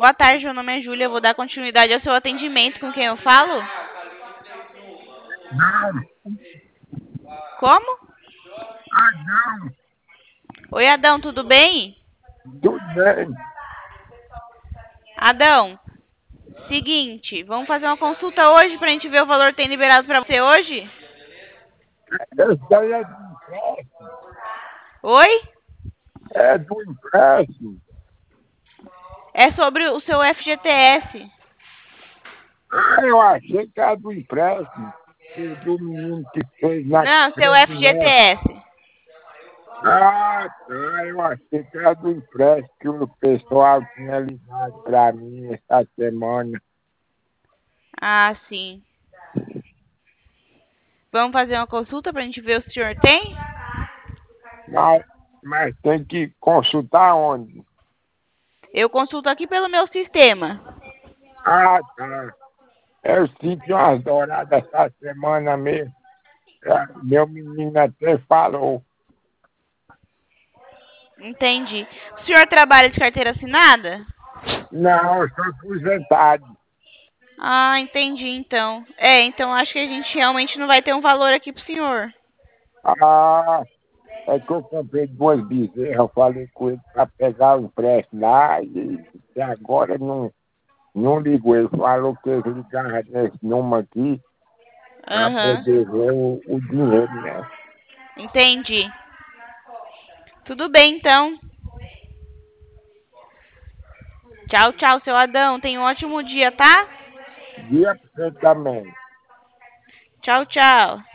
Boa tarde, meu nome é Júlia. Eu vou dar continuidade ao seu atendimento. Com quem eu falo? Não, Como? não, Oi, Adão, tudo bem? tudo bem. Adão, seguinte, vamos fazer uma consulta hoje pra gente ver o valor que tem liberado pra você hoje? Esse daí é do empréstimo. Oi? É do empréstimo. É sobre o seu FGTS. Eu achei que era do empréstimo. Do menino que fez na Não, seu creche. FGTS. Tá. Eu achei que era do empréstimo que o pessoal tinha ligado pra mim essa semana. Ah, sim. Vamos fazer uma consulta pra gente ver o senhor tem? Mas, mas tem que consultar onde? Eu consulto aqui pelo meu sistema. Tá. Eu senti umas douradas essa semana mesmo. Meu menino até falou. Entendi. O senhor trabalha de carteira assinada? Não, eu sou aposentado. Ah, entendi então. Então acho que a gente realmente não vai ter um valor aqui pro senhor. Ah, é que eu comprei duas bezerras, eu falei com ele para pegar o empréstimo lá e agora não ligou. Ele falou que ele ligava nesse número aqui para Aham. poder ver o dinheiro, né? Entendi. Tudo bem então. Tchau, tchau, seu Adão. Tenha um ótimo dia, tá? Dia pra você também. Tchau, tchau.